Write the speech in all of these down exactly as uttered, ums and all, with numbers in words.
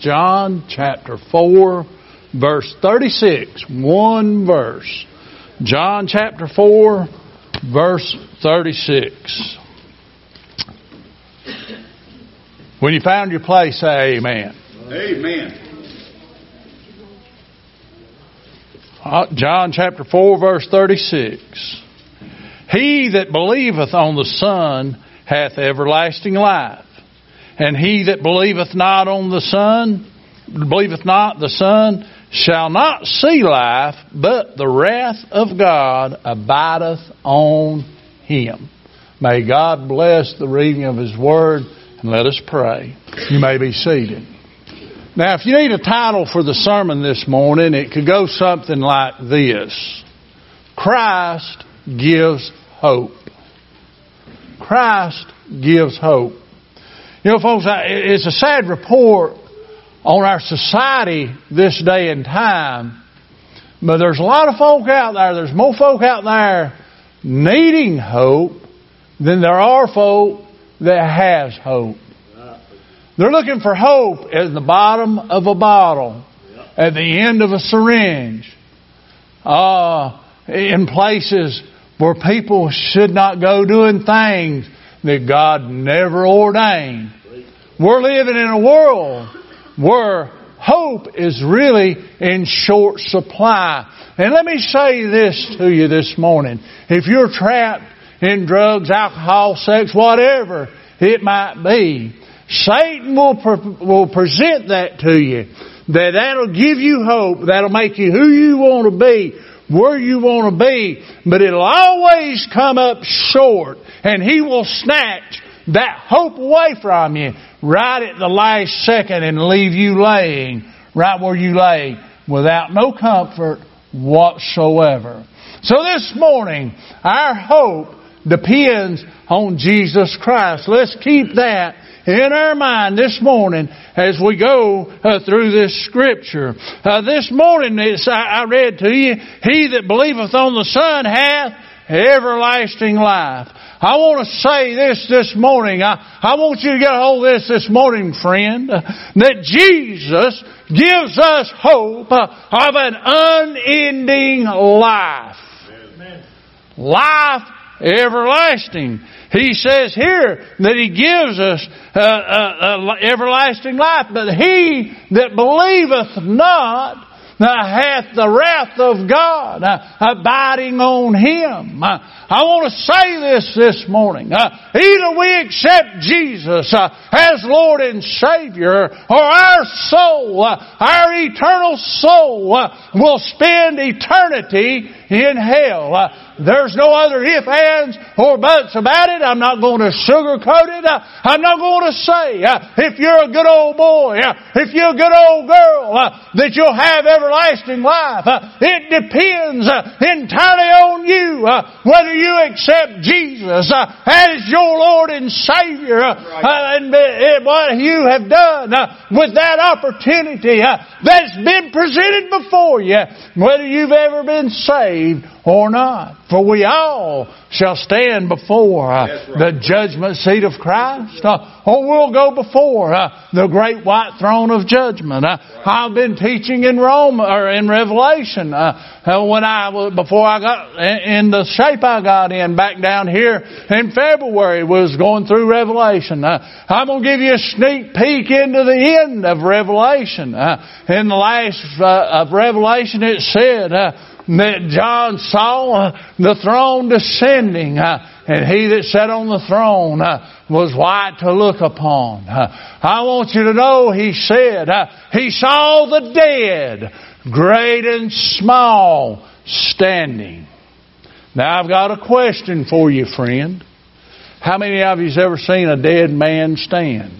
John chapter four, verse thirty-six. One verse. John chapter four, verse thirty-six. When you found your place, say amen. Amen. John chapter four, verse thirty-six. He that believeth on the Son hath everlasting life. And he that believeth not on the Son, believeth not the Son, shall not see life, but the wrath of God abideth on him. May God bless the reading of His Word, and let us pray. You may be seated. Now, if you need a title for the sermon this morning, it could go something like this: Christ gives hope. Christ gives hope. You know, folks, it's a sad report on our society this day and time, but there's a lot of folk out there, there's more folk out there needing hope than there are folk that has hope. They're looking for hope at the bottom of a bottle, at the end of a syringe, uh, in places where people should not go doing things that God never ordained. We're living in a world where hope is really in short supply. And let me say this to you this morning. If you're trapped in drugs, alcohol, sex, whatever it might be, Satan will pre- will present that to you. That that'll give you hope. That'll make you who you want to be, where you want to be. But it'll always come up short. And he will snatch that hope away from you right at the last second and leave you laying right where you lay without no comfort whatsoever. So this morning, our hope depends on Jesus Christ. Let's keep that in our mind this morning as we go uh, through this Scripture. Uh, this morning, it's, I, I read to you, He that believeth on the Son hath everlasting life. I want to say this this morning. I, I want you to get a hold of this this morning, friend. Uh, that Jesus gives us hope uh, of an unending life. Amen. Life everlasting. He says here that He gives us uh, uh, uh, everlasting life. But he that believeth not uh, hath the wrath of God uh, abiding on him. Uh, I want to say this this morning. Uh, either we accept Jesus uh, as Lord and Savior, or our soul, uh, our eternal soul, uh, will spend eternity in hell. Uh, There's no other ifs, ands, or buts about it. I'm not going to sugarcoat it. Uh, I'm not going to say uh, if you're a good old boy, uh, if you're a good old girl, uh, that you'll have everlasting life. Uh, it depends uh, entirely on you uh, whether you accept Jesus uh, as your Lord and Savior uh, uh, and uh, what you have done uh, with that opportunity uh, that's been presented before you, whether you've ever been saved or not. For we all shall stand before uh, right. the judgment seat of Christ, uh, or we'll go before uh, the great white throne of judgment. Uh, right. I've been teaching in Rome or in Revelation uh, uh, when I was before I got in the shape I got in back down here in February. Was going through Revelation. Uh, I'm going to give you a sneak peek into the end of Revelation. Uh, in the last uh, of Revelation, it said Uh, that John saw uh, the throne descending, uh, and He that sat on the throne uh, was white to look upon. Uh, I want you to know, He said, uh, He saw the dead, great and small, standing. Now I've got a question for you, friend. How many of you have ever seen a dead man stand?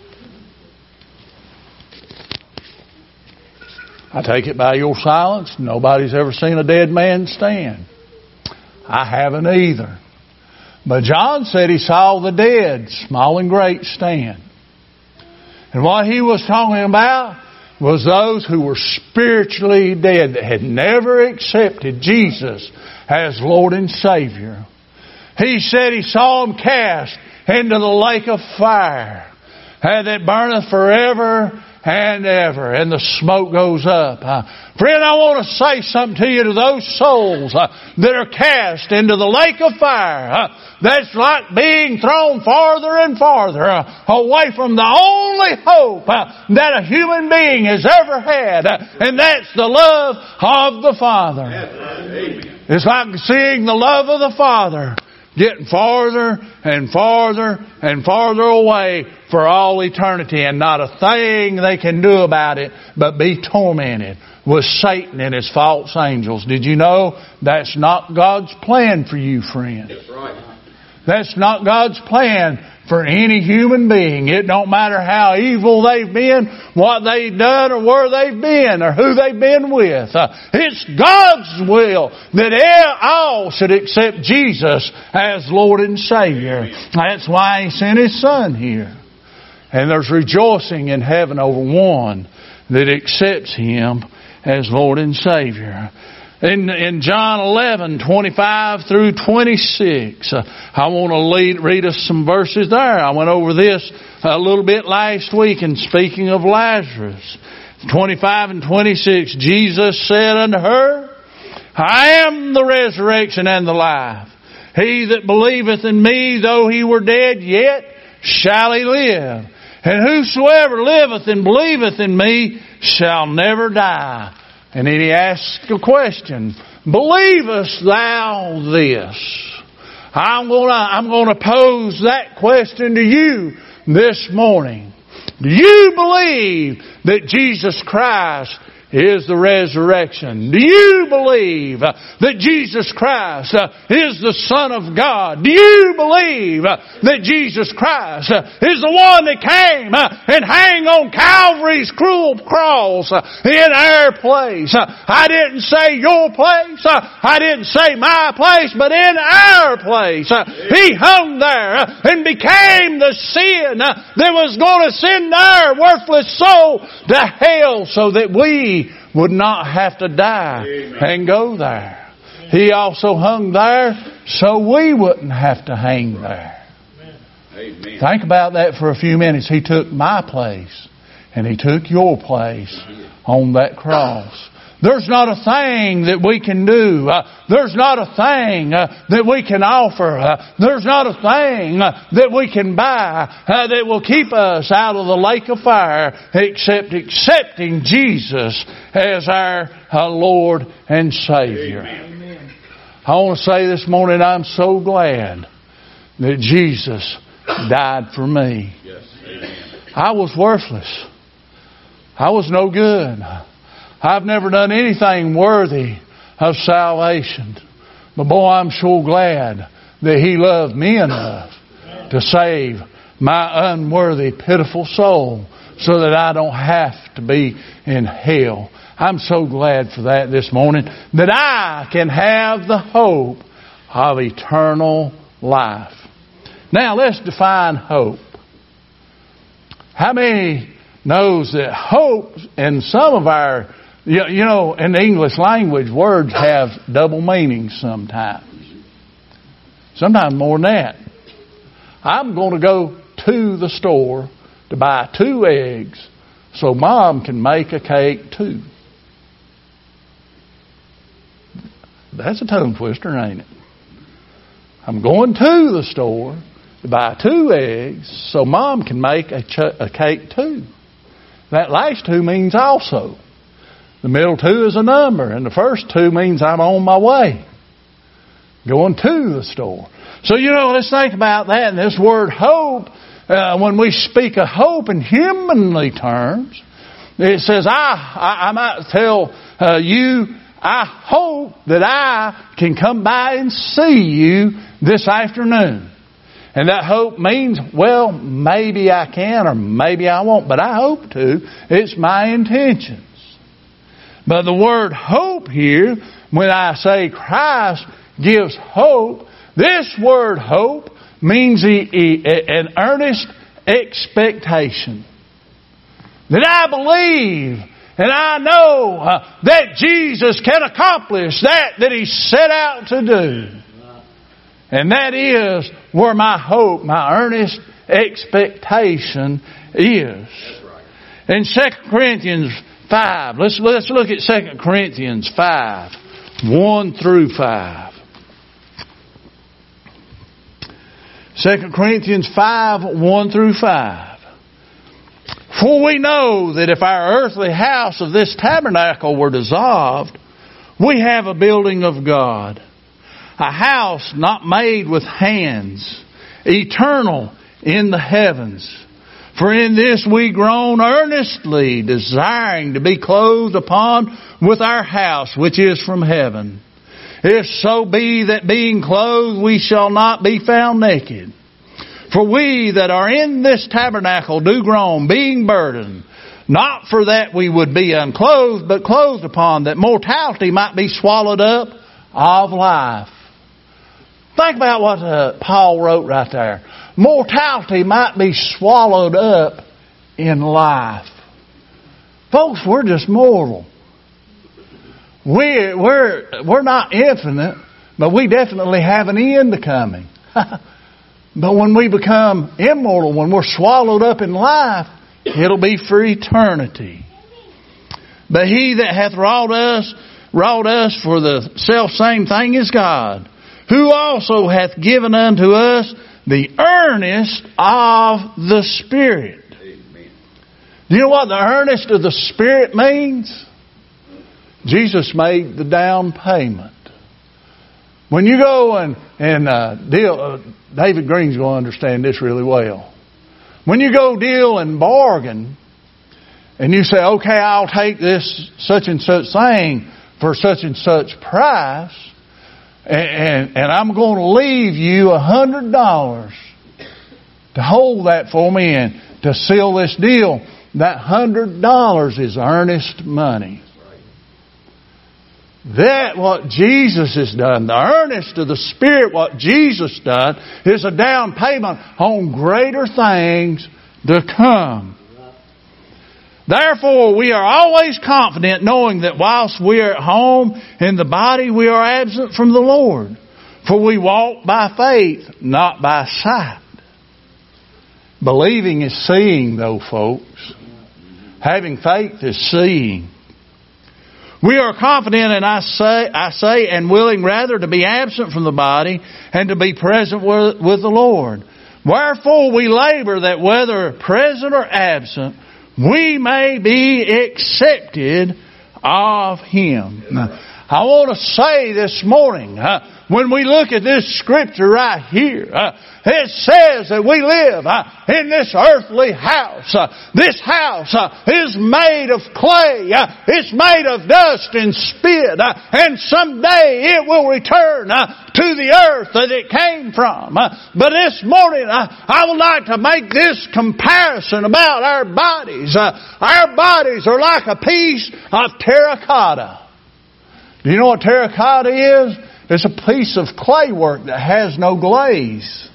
I take it by your silence, nobody's ever seen a dead man stand. I haven't either. But John said he saw the dead, small and great, stand. And what he was talking about was those who were spiritually dead, that had never accepted Jesus as Lord and Savior. He said he saw them cast into the lake of fire, and that burneth forever and ever. And the smoke goes up. Uh, friend, I want to say something to you, to those souls uh, that are cast into the lake of fire. Uh, that's like being thrown farther and farther uh, away from the only hope uh, that a human being has ever had. Uh, and that's the love of the Father. Amen. It's like seeing the love of the Father getting farther and farther and farther away for all eternity, and not a thing they can do about it but be tormented with Satan and his false angels. Did you know that's not God's plan for you, friend? That's right. That's not God's plan for any human being. It don't matter how evil they've been, what they've done, or where they've been, or who they've been with. Uh, it's God's will that all should accept Jesus as Lord and Savior. That's why He sent His Son here. And there's rejoicing in heaven over one that accepts Him as Lord and Savior. In, in John eleven, twenty-five through twenty-six, uh, I want to lead, read us some verses there. I went over this a little bit last week in speaking of Lazarus. twenty-five and twenty-six, Jesus said unto her, I am the resurrection and the life. He that believeth in me, though he were dead, yet shall he live. And whosoever liveth and believeth in me shall never die. And then He asks a question. Believest thou this? I'm gonna, I'm gonna pose that question to you this morning. Do you believe that Jesus Christ is the resurrection? Do you believe uh, that Jesus Christ uh, is the Son of God? Do you believe uh, that Jesus Christ uh, is the one that came uh, and hang on Calvary's cruel cross uh, in our place? Uh, I didn't say your place. Uh, I didn't say my place, but in our place. Uh, he hung there uh, and became the sin uh, that was going to send our worthless soul to hell so that we would not have to die Amen. And go there. He also hung there so we wouldn't have to hang there. Amen. Think about that for a few minutes. He took my place and He took your place on that cross. There's not a thing that we can do. Uh, there's not a thing uh, that we can offer. Uh, there's not a thing uh, that we can buy uh, that will keep us out of the lake of fire except accepting Jesus as our uh, Lord and Savior. Amen. I want to say this morning, I'm so glad that Jesus died for me. Yes. I was worthless. I was no good. I've never done anything worthy of salvation. But boy, I'm so glad that He loved me enough to save my unworthy, pitiful soul so that I don't have to be in hell. I'm so glad for that this morning, that I can have the hope of eternal life. Now let's define hope. How many knows that hope in some of our You know, in the English language, words have double meanings sometimes. Sometimes more than that. I'm going to go to the store to buy two eggs so Mom can make a cake too. That's a tongue twister, ain't it? I'm going to the store to buy two eggs so Mom can make a, ch- a cake too. That last two means also. The middle two is a number, and the first two means I'm on my way. Going to the store. So, you know, let's think about that. And this word hope, uh, when we speak of hope in humanly terms, it says, I, I, I might tell uh, you, I hope that I can come by and see you this afternoon. And that hope means, well, maybe I can or maybe I won't, but I hope to. It's my intention. But the word hope here, when I say Christ gives hope, this word hope means an earnest expectation. That I believe and I know uh, that Jesus can accomplish that that He set out to do. And that is where my hope, my earnest expectation is. In Second Corinthians five, let's, let's look at Second Corinthians five, one through five. Second Corinthians five, one through five. For we know that if our earthly house of this tabernacle were dissolved, we have a building of God, a house not made with hands, eternal in the heavens. For in this we groan earnestly, desiring to be clothed upon with our house which is from heaven. If so be that being clothed we shall not be found naked. For we that are in this tabernacle do groan, being burdened, not for that we would be unclothed, but clothed upon, that mortality might be swallowed up of life. Think about what uh, Paul wrote right there. Mortality might be swallowed up in life. Folks, we're just mortal. We're, we're, we're not infinite, but we definitely have an end coming. But when we become immortal, when we're swallowed up in life, it'll be for eternity. But He that hath wrought us, wrought us for the selfsame thing is God, who also hath given unto us the earnest of the Spirit. Amen. Do you know what the earnest of the Spirit means? Jesus made the down payment. When you go and, and uh, deal, uh, David Green's going to understand this really well. When you go deal and bargain, and you say, okay, I'll take this such and such thing for such and such price, and, and, and I'm going to leave you a hundred dollars to hold that for me and to seal this deal. That hundred dollars is earnest money. That what Jesus has done, the earnest of the Spirit, what Jesus done, is a down payment on greater things to come. Therefore, we are always confident, knowing that whilst we are at home in the body, we are absent from the Lord. For we walk by faith, not by sight. Believing is seeing, though, folks. Having faith is seeing. We are confident, and I say, I say, and willing rather to be absent from the body and to be present with, with the Lord. Wherefore we labor that whether present or absent, we may be accepted of Him. Now, I want to say this morning, uh, when we look at this scripture right here, uh, it says that we live uh, in this earthly house. Uh, this house uh, is made of clay. Uh, it's made of dust and spit. Uh, and someday it will return uh, to the earth that it came from. Uh, but this morning uh, I would like to make this comparison about our bodies. Uh, our bodies are like a piece of terracotta. Do you know what terracotta is? It's a piece of clay work that has no glaze.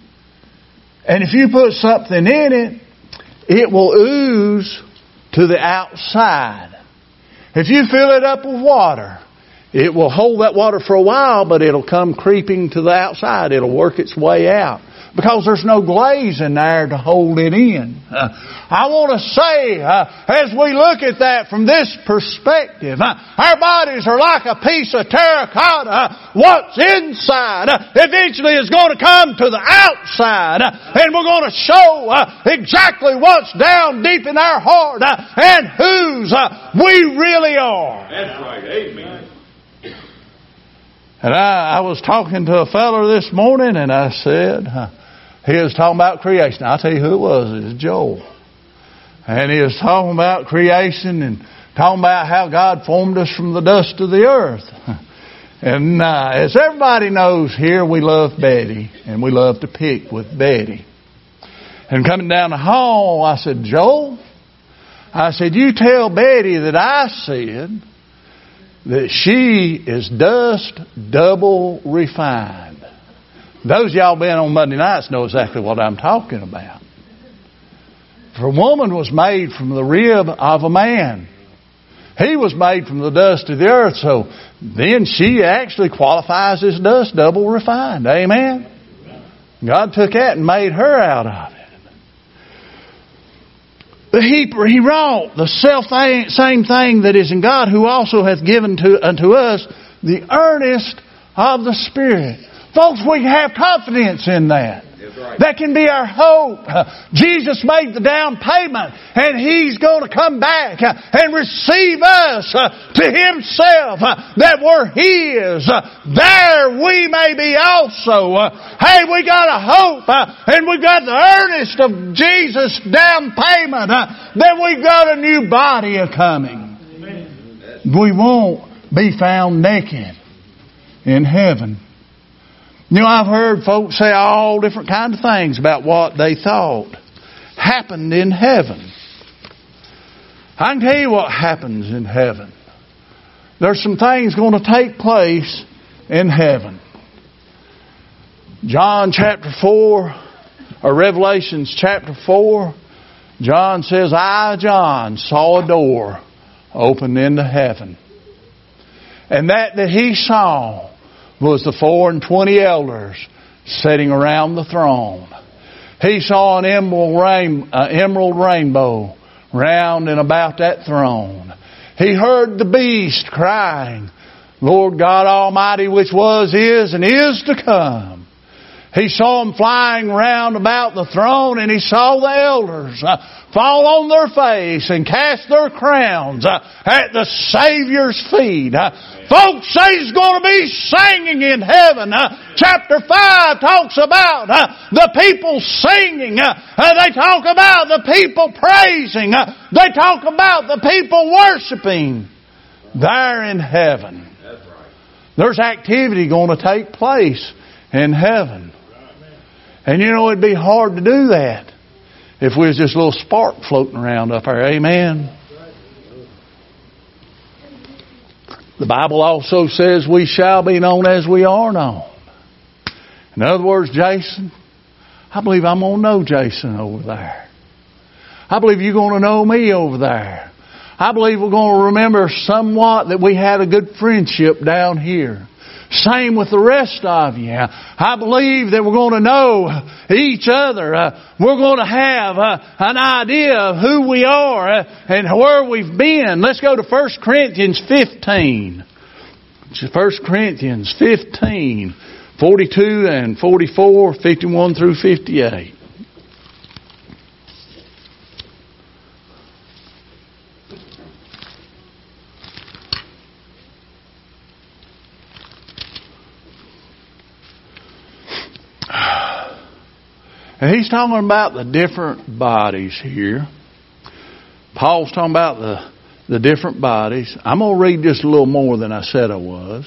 And if you put something in it, it will ooze to the outside. If you fill it up with water, it will hold that water for a while, but it'll come creeping to the outside. It'll work its way out. Because there's no glaze in there to hold it in. Uh, I want to say, uh, as we look at that from this perspective, uh, our bodies are like a piece of terracotta. What's inside uh, eventually is going to come to the outside. Uh, and we're going to show uh, exactly what's down deep in our heart uh, and whose uh, we really are. That's right. Amen. And I, I was talking to a fellow this morning, and I said, uh, he was talking about creation. I'll tell you who it was. It was Joel. And he was talking about creation and talking about how God formed us from the dust of the earth. And uh, as everybody knows here, we love Betty, and we love to pick with Betty. And coming down the hall, I said, Joel, I said, you tell Betty that I said that she is dust double refined. Those of y'all been on Monday nights know exactly what I'm talking about. For a woman was made from the rib of a man. He was made from the dust of the earth, so then she actually qualifies as dust double refined. Amen? God took that and made her out of it. But he, he wrought the self thing, same thing that is in God, who also hath given to unto us the earnest of the Spirit. Folks, we have confidence in that. Right. That can be our hope. Jesus made the down payment, and He's going to come back and receive us to Himself, that we're His. There we may be also. Hey, we got a hope, and we've got the earnest of Jesus' down payment, that we've got a new body a-coming. We won't be found naked in heaven. You know, I've heard folks say all different kinds of things about what they thought happened in heaven. I can tell you what happens in heaven. There's some things going to take place in heaven. John chapter four, or Revelations chapter four, John says, I, John, saw a door open into heaven. And that that he saw was the four and twenty elders sitting around the throne. He saw an emerald, rain, uh, emerald rainbow round and about that throne. He heard the beast crying, Lord God Almighty, which was, is, and is to come. He saw them flying round about the throne, and he saw the elders uh, fall on their face and cast their crowns uh, at the Savior's feet. Uh, folks, there's going to be singing in heaven. Uh, chapter five talks about uh, the people singing. Uh, uh, they talk about the people praising. Uh, they talk about the people worshiping. There in heaven. There's activity going to take place in heaven. And you know, it'd be hard to do that if we was just a little spark floating around up there. Amen. The Bible also says we shall be known as we are known. In other words, Jason, I believe I'm going to know Jason over there. I believe you're going to know me over there. I believe we're going to remember somewhat that we had a good friendship down here. Same with the rest of you. I believe that we're going to know each other. Uh, we're going to have uh, an idea of who we are uh, and where we've been. Let's go to First Corinthians fifteen. First Corinthians fifteen, forty-two and forty-four, fifty-one through fifty-eight. And he's talking about the different bodies here. Paul's talking about the, the different bodies. I'm going to read just a little more than I said I was.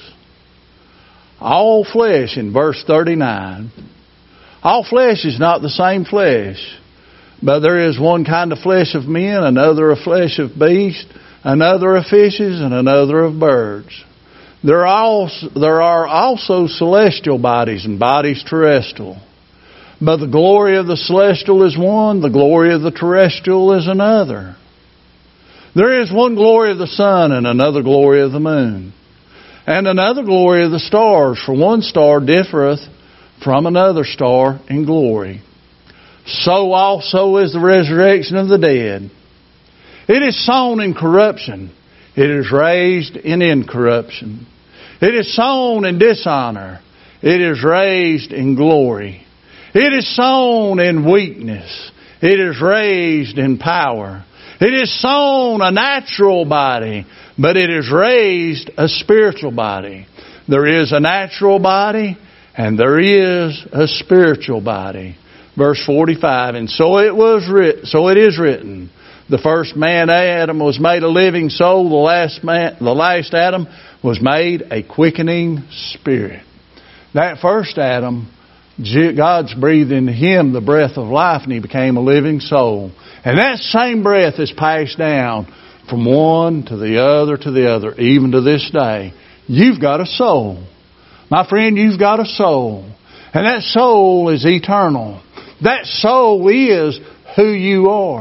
All flesh in verse thirty-nine. All flesh is not the same flesh. But there is one kind of flesh of men, another of flesh of beasts, another of fishes, and another of birds. There are also, there are also celestial bodies and bodies terrestrial. But the glory of the celestial is one, the glory of the terrestrial is another. There is one glory of the sun and another glory of the moon, and another glory of the stars, for one star differeth from another star in glory. So also is the resurrection of the dead. It is sown in corruption, it is raised in incorruption. It is sown in dishonor, it is raised in glory. It is sown in weakness. It is raised in power. It is sown a natural body, but it is raised a spiritual body. There is a natural body, and there is a spiritual body. Verse forty-five, and so it was writ- so it is written, the first man Adam was made a living soul, the last man, the last Adam was made a quickening spirit. That first Adam, God's breathed into him the breath of life, and he became a living soul. And that same breath is passed down from one to the other to the other, even to this day. You've got a soul. My friend, you've got a soul. And that soul is eternal. That soul is who you are.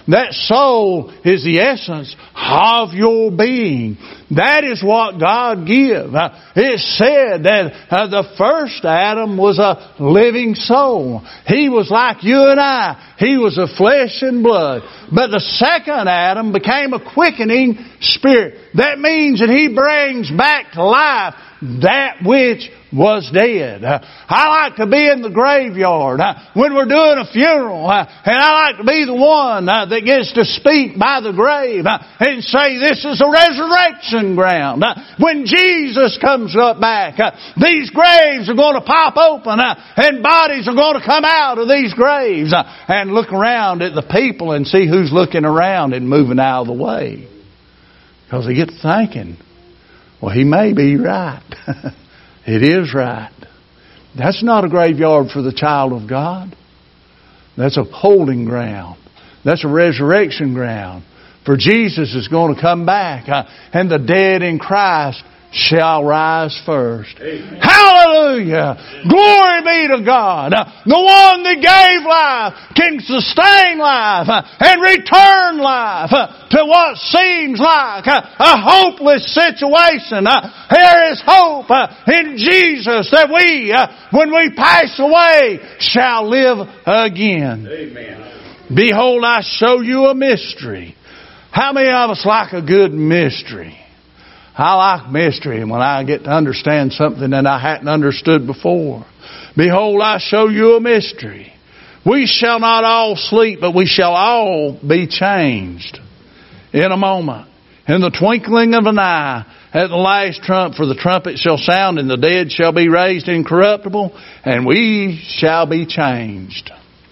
That soul is the essence of your being. That is what God gives. Uh, it said that uh, the first Adam was a living soul. He was like you and I. He was of flesh and blood. But the second Adam became a quickening spirit. That means that He brings back to life that which was dead. Uh, I like to be in the graveyard uh, when we're doing a funeral, uh, and I like to be the one uh, that gets to speak by the grave uh, and say this is a resurrection ground. Uh, when Jesus comes up back, uh, these graves are going to pop open uh, and bodies are going to come out of these graves uh, and look around at the people and see who's looking around and moving out of the way. Because they get to thinking, well, he may be right. It is right. That's not a graveyard for the child of God. That's a holding ground. That's a resurrection ground. For Jesus is going to come back, uh, and the dead in Christ shall rise first. Amen. Hallelujah! Glory be to God. Uh, the one that gave life can sustain life uh, and return life uh, to what seems like uh, a hopeless situation. Uh, there is hope uh, in Jesus that we, uh, when we pass away, shall live again. Amen. Behold, I show you a mystery. How many of us like a good mystery? I like mystery, and when I get to understand something that I hadn't understood before. Behold, I show you a mystery. We shall not all sleep, but we shall all be changed in a moment. In the twinkling of an eye, at the last trump, for the trumpet shall sound, and the dead shall be raised incorruptible, and we shall be changed.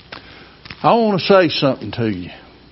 I want to say something to you.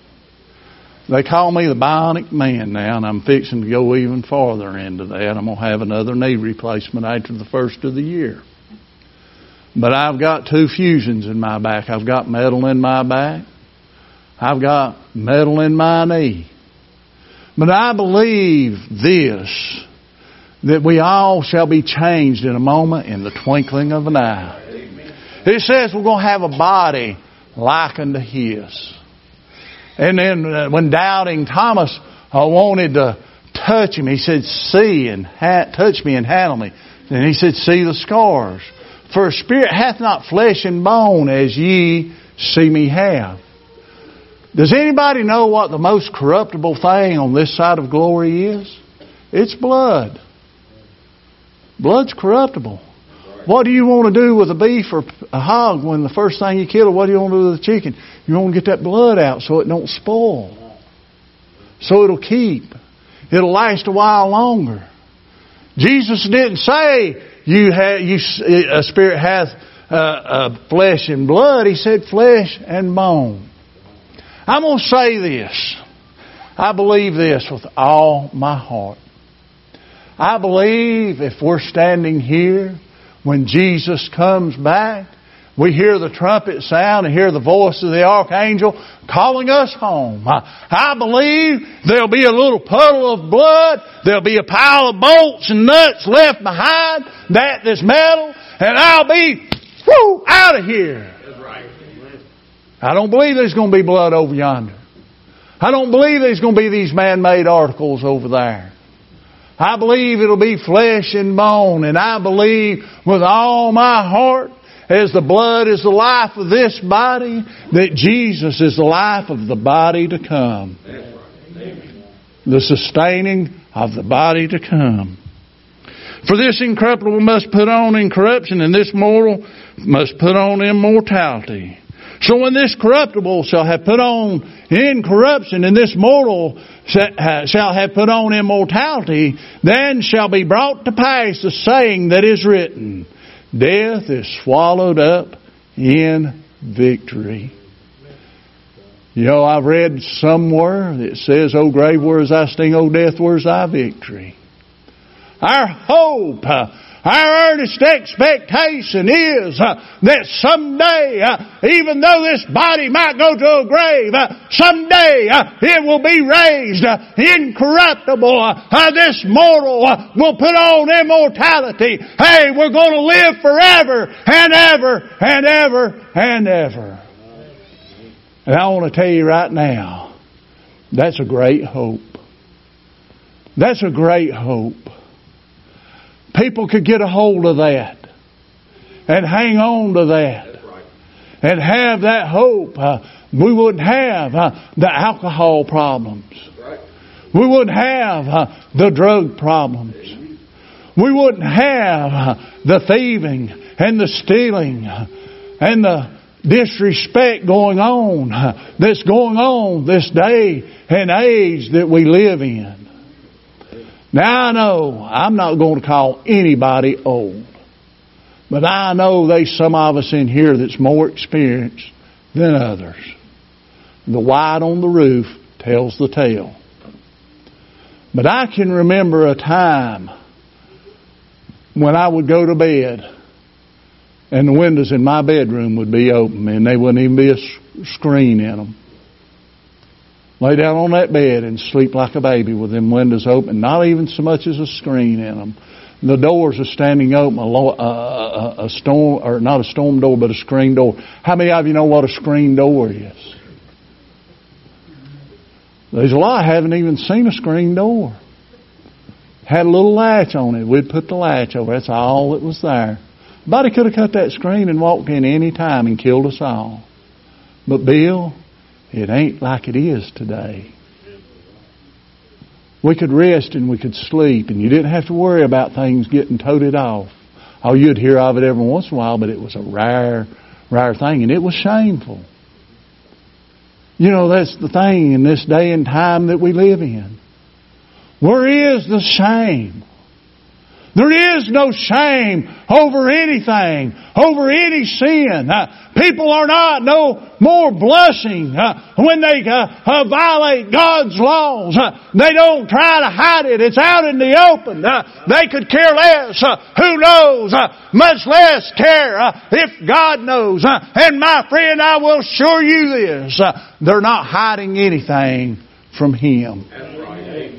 They call me the bionic man now, and I'm fixing to go even farther into that. I'm going to have another knee replacement after the first of the year. But I've got two fusions in my back. I've got metal in my back. I've got metal in my knee. But I believe this, that we all shall be changed in a moment, in the twinkling of an eye. It says we're going to have a body like unto His. And then uh, when doubting Thomas uh, wanted to touch Him, he said, see and ha- touch me and handle me. And he said, see the scars. For a spirit hath not flesh and bone as ye see me have. Does anybody know what the most corruptible thing on this side of glory is? It's blood. Blood's corruptible. What do you want to do with a beef or a hog when the first thing you kill it? What do you want to do with the chicken? You want to get that blood out so it don't spoil. So it'll keep. It'll last a while longer. Jesus didn't say you have, you, a spirit hath uh, uh, flesh and blood. He said flesh and bone. I'm going to say this. I believe this with all my heart. I believe if we're standing here when Jesus comes back, we hear the trumpet sound and hear the voice of the archangel calling us home. I, I believe there'll be a little puddle of blood. There'll be a pile of bolts and nuts left behind. That that's metal. And I'll be whoo, out of here. I don't believe there's going to be blood over yonder. I don't believe there's going to be these man-made articles over there. I believe it'll be flesh and bone. And I believe with all my heart, as the blood is the life of this body, that Jesus is the life of the body to come. The sustaining of the body to come. For this incorruptible must put on incorruption, and this mortal must put on immortality. So when this corruptible shall have put on incorruption, and this mortal shall have put on immortality, then shall be brought to pass the saying that is written, death is swallowed up in victory. You know, I've read somewhere that says, O grave, where is thy sting? O death, where is thy victory? Our hope, our earnest expectation is uh, that someday, uh, even though this body might go to a grave, uh, someday uh, it will be raised uh, incorruptible. Uh, this mortal uh, will put on immortality. Hey, we're going to live forever and ever and ever and ever. And I want to tell you right now, That's a great hope. That's a great hope. People could get a hold of that and hang on to that and have that hope. Uh, we wouldn't have uh, the alcohol problems. We wouldn't have uh, the drug problems. We wouldn't have uh, the thieving and the stealing uh, and the disrespect going on uh, that's going on this day and age that we live in. Now I know I'm not going to call anybody old, but I know there's some of us in here that's more experienced than others. The white on the roof tells the tale. But I can remember a time when I would go to bed and the windows in my bedroom would be open and there wouldn't even be a screen in them. Lay down on that bed and sleep like a baby with them windows open, not even so much as a screen in them. The doors are standing open, a, a, a storm, or not a storm door, but a screen door. How many of you know what a screen door is? There's a lot haven't even seen a screen door. Had a little latch on it. We'd put the latch over. That's all that was there. Somebody could have cut that screen and walked in any time and killed us all. But Bill, it ain't like it is today. We could rest and we could sleep, and you didn't have to worry about things getting toted off. Oh, you'd hear of it every once in a while, but it was a rare, rare thing, and it was shameful. You know, that's the thing in this day and time that we live in. Where is the shame? There is no shame over anything, over any sin. Uh, people are not no more blushing uh, when they uh, uh, violate God's laws. Uh, they don't try to hide it. It's out in the open. Uh, they could care less. Uh, who knows? Uh, much less care uh, if God knows. Uh, and my friend, I will assure you this. Uh, they're not hiding anything from Him. That's right. Amen.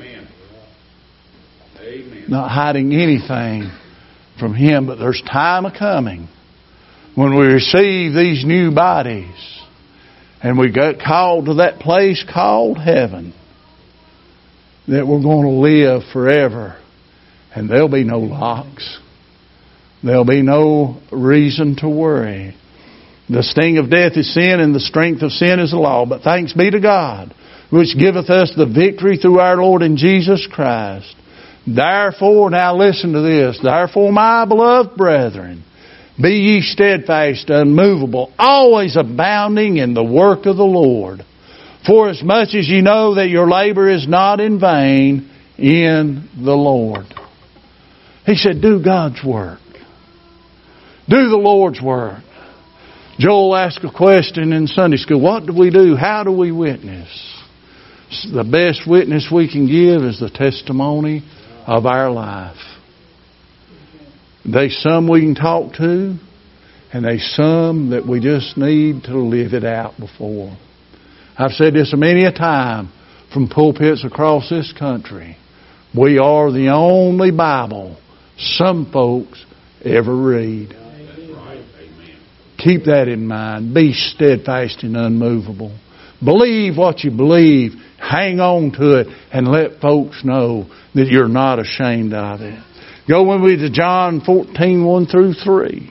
Not hiding anything from Him, but there's time a coming when we receive these new bodies and we get called to that place called heaven, that we're going to live forever, and there'll be no locks. There'll be no reason to worry. The sting of death is sin, and the strength of sin is the law. But thanks be to God, which giveth us the victory through our Lord and Jesus Christ. Therefore, now listen to this. Therefore, my beloved brethren, be ye steadfast, unmovable, always abounding in the work of the Lord. For as much as ye know that your labor is not in vain in the Lord. He said, do God's work. Do the Lord's work. Joel asked a question in Sunday school. What do we do? How do we witness? The best witness we can give is the testimony of our life. There's some we can talk to, and there's some that we just need to live it out before. I've said this many a time from pulpits across this country. We are the only Bible some folks ever read. That's right. Amen. Keep that in mind. Be steadfast and unmovable. Believe what you believe. Hang on to it and let folks know that you're not ashamed of it. Go with me to John fourteen, one through three.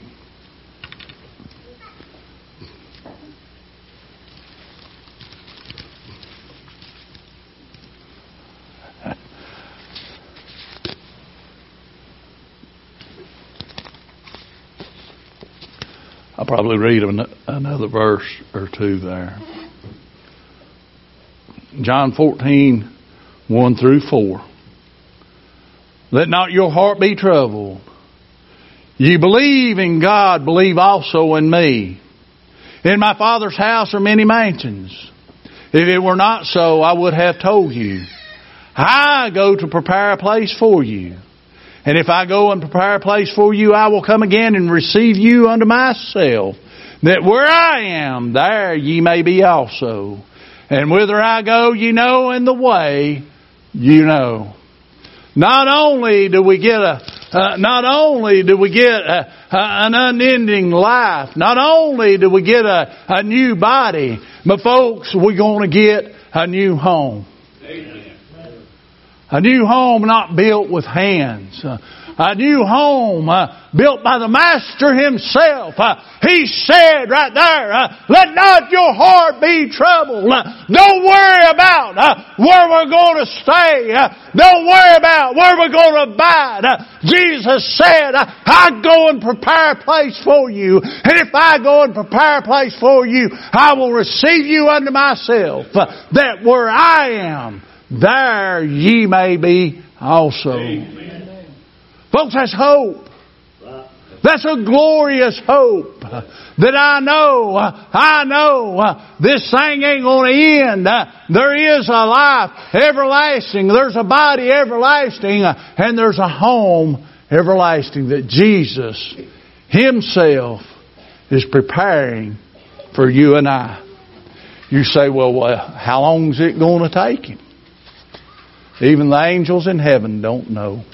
I'll probably read another verse or two there. John fourteen, one through four. Let not your heart be troubled. Ye believe in God, believe also in me. In my Father's house are many mansions. If it were not so, I would have told you. I go to prepare a place for you. And if I go and prepare a place for you, I will come again and receive you unto myself, that where I am, there ye may be also. And whither I go, ye know, and the way you know. Not only do we get a, uh, not only do we get a, a, an unending life, not only do we get a, a new body, but folks, we're going to get a new home. Amen. A new home not built with hands. Uh, a new home uh, built by the Master Himself. Uh, he said right there, uh, let not your heart be troubled. Uh, don't worry about uh, where we're going to stay. Uh, don't worry about where we're going to abide. Uh, Jesus said, uh, I go and prepare a place for you. And if I go and prepare a place for you, I will receive you unto myself. Uh, that where I am, there ye may be also. Amen. Folks, that's hope. That's a glorious hope that I know, I know this thing ain't going to end. There is a life everlasting. There's a body everlasting. And there's a home everlasting that Jesus Himself is preparing for you and I. You say, well, how long is it going to take Him? Even the angels in heaven don't know.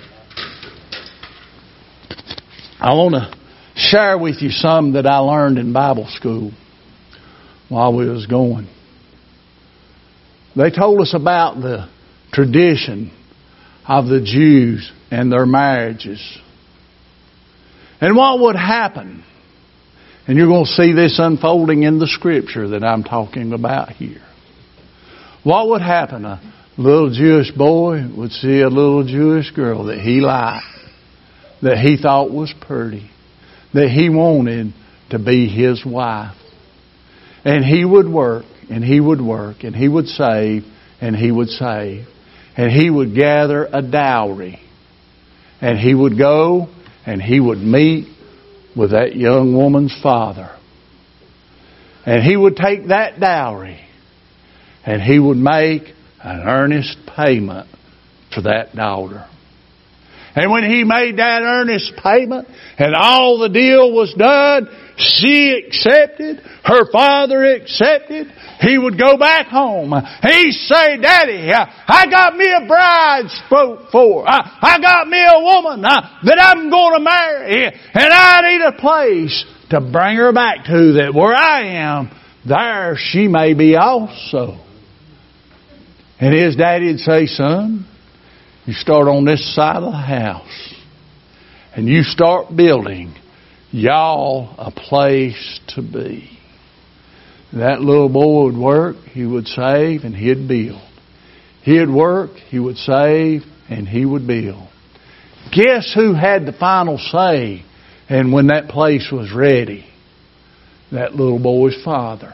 I want to share with you some that I learned in Bible school while we was going. They told us about the tradition of the Jews and their marriages. And what would happen, and you're going to see this unfolding in the Scripture that I'm talking about here. What would happen? A little Jewish boy would see a little Jewish girl that he liked, that he thought was pretty, that he wanted to be his wife. And he would work, and he would work, and he would save, and he would save. And he would gather a dowry. And he would go, and he would meet with that young woman's father. And he would take that dowry, and he would make an earnest payment for that daughter. And when he made that earnest payment and all the deal was done, she accepted, her father accepted, he would go back home. He'd say, Daddy, I got me a bride spoke for. I got me a woman that I'm going to marry. And I need a place to bring her back to, that where I am, there she may be also. And his daddy would say, son, you start on this side of the house and you start building y'all a place to be. That little boy would work, he would save, and he'd build. He'd work, he would save, and he would build. Guess who had the final say? And when that place was ready, that little boy's father.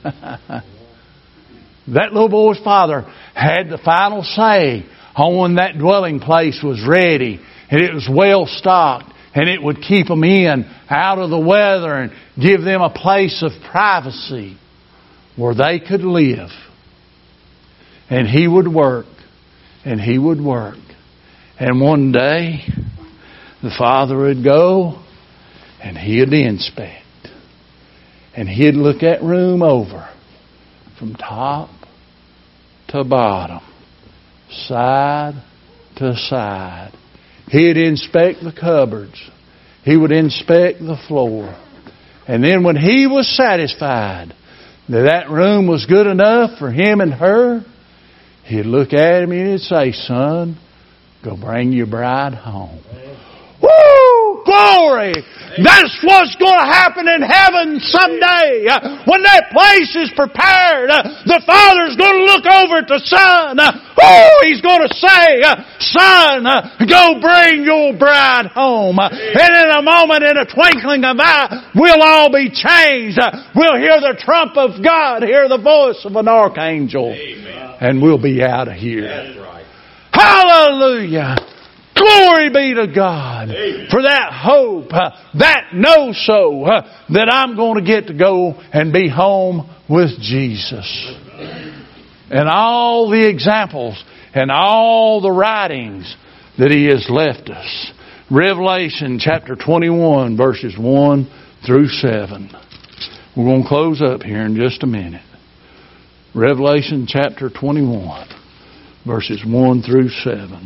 That little boy's father had the final say on when that dwelling place was ready and it was well stocked and it would keep them in out of the weather and give them a place of privacy where they could live. And he would work and he would work. And one day the father would go and he'd inspect and he'd look that room over from top to bottom, side to side. He'd inspect the cupboards. He would inspect the floor. And then when he was satisfied that that room was good enough for him and her, he'd look at him and he'd say, son, go bring your bride home. Woo! Glory! That's what's going to happen in heaven someday. When that place is prepared, the Father's going to look over at the Son. Oh, He's going to say, Son, go bring your bride home. And in a moment, in a twinkling of an eye, we'll all be changed. We'll hear the trump of God, hear the voice of an archangel. Amen. And we'll be out of here. That's right. Hallelujah! Glory be to God. Amen. For that hope, uh, that know-so, uh, that I'm going to get to go and be home with Jesus. And all the examples and all the writings that He has left us. Revelation chapter twenty-one, verses one through seven. We're going to close up here in just a minute. Revelation chapter twenty-one, verses one through seven.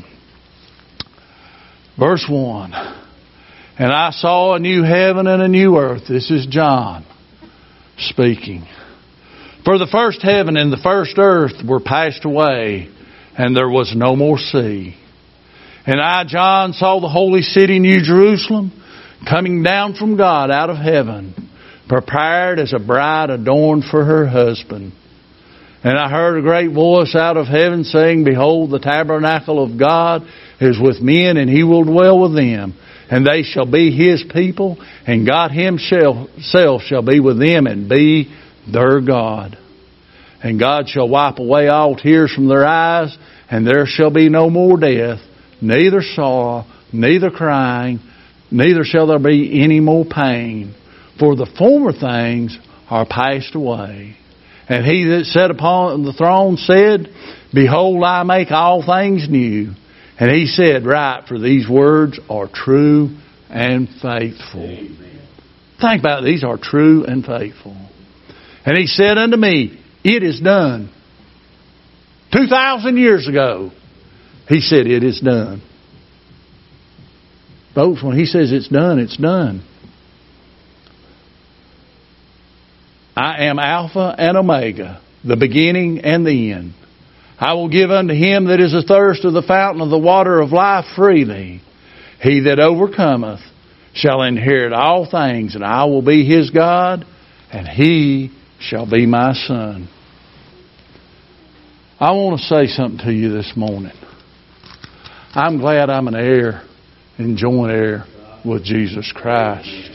Verse one. And I saw a new heaven and a new earth. This is John speaking. For the first heaven and the first earth were passed away, and there was no more sea. And I, John, saw the holy city, New Jerusalem, coming down from God out of heaven, prepared as a bride adorned for her husband. And I heard a great voice out of heaven saying, Behold, the tabernacle of God is with men, and He will dwell with them. And they shall be His people, and God Himself shall be with them and be their God. And God shall wipe away all tears from their eyes, and there shall be no more death, neither sorrow, neither crying, neither shall there be any more pain. For the former things are passed away. And He that sat upon the throne said, Behold, I make all things new. And He said, Write, for these words are true and faithful. Amen. Think about it. These are true and faithful. And He said unto me, It is done. Two thousand years ago, He said, It is done. Folks, when He says it's done, it's done. I am Alpha and Omega, the beginning and the end. I will give unto him that is athirst of the fountain of the water of life freely. He that overcometh shall inherit all things, and I will be his God, and he shall be my son. I want to say something to you this morning. I'm glad I'm an heir and joint heir with Jesus Christ.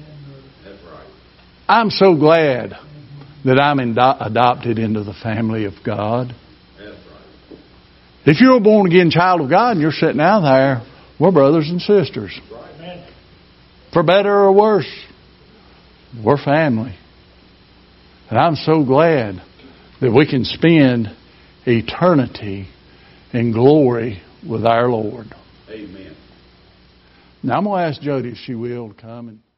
I'm so glad that I'm indo- adopted into the family of God. If you're a born-again child of God and you're sitting out there, we're brothers and sisters. For better or worse, we're family. And I'm so glad that we can spend eternity in glory with our Lord. Amen. Now I'm going to ask Jody if she will to come and